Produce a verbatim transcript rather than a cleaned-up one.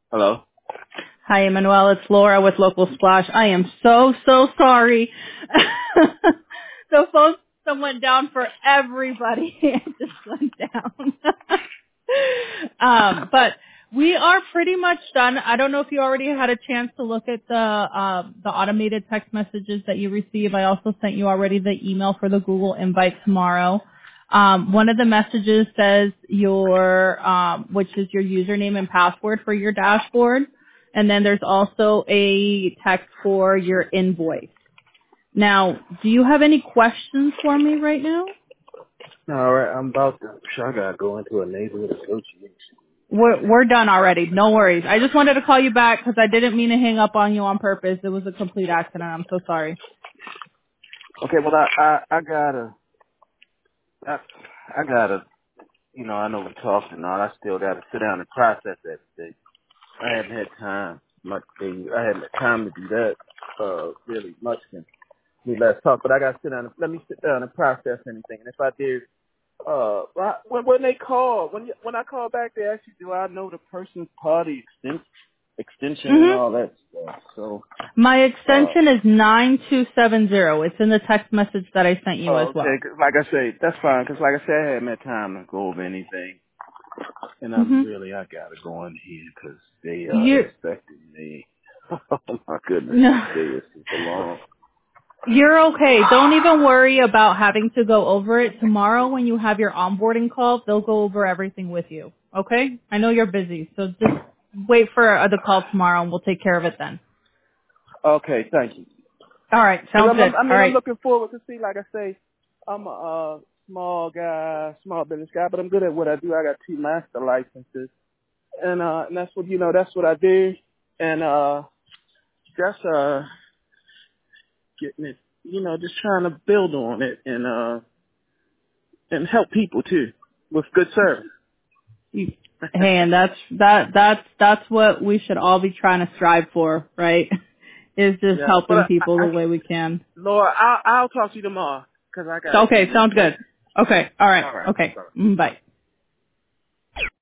Hello? Hi, Emmanuel. It's Laura with Local Splash. I am so, so sorry. The phone system went down for everybody. It just went down. um, but we are pretty much done. I don't know if you already had a chance to look at the uh, the automated text messages that you receive. I also sent you already the email for the Google invite tomorrow. Um, one of the messages says your, um, which is your username and password for your dashboard. And then there's also a text for your invoice. Now, do you have any questions for me right now? All right, I'm about to. Sure, I gotta go into a neighborhood association. We're, we're done already. No worries. I just wanted to call you back because I didn't mean to hang up on you on purpose. It was a complete accident. I'm so sorry. Okay, well, I, I, I gotta, I, I gotta, you know, I know we talked and all. I still gotta sit down and process everything. I haven't had time much. I haven't had time to do that, uh, really much since we last talked. But I gotta sit down. And, let me sit down and process anything. And if I did, uh, when when they call, when you, when I call back, they ask you, do I know the person's party extension, extension and hmm all that stuff. So. My Uh, extension is nine two seven zero. It's in the text message that I sent you as oh, okay. well. 'Cause like I say, that's fine. Cause like I said, I hadn't had time to go over anything, and I'm hmm really I gotta go in here 'cause they uh You, expecting me. Oh my goodness, this no. day is super long. You're okay. Don't even worry about having to go over it. Tomorrow when you have your onboarding call, they'll go over everything with you. Okay? I know you're busy, so just wait for uh, the call tomorrow and we'll take care of it then. Okay, thank you. All right. Cause Sounds I'm, I'm, good. I All mean, I'm right. looking forward to see. Like I say, I'm a uh, small guy, small business guy, but I'm good at what I do. I got two master licenses, and uh, and that's what you know. That's what I do, and uh, just uh, getting it. You know, just trying to build on it, and uh. and help people too with good service. You- Hey, and that's that that's that's what we should all be trying to strive for, right? Is just Yeah, but helping I, people I, the I way we can. Laura, I'll, I'll talk to you tomorrow because I So, gotta okay, do this sounds right good. Okay. All right. now. All right. Okay. Bye. Mm, bye.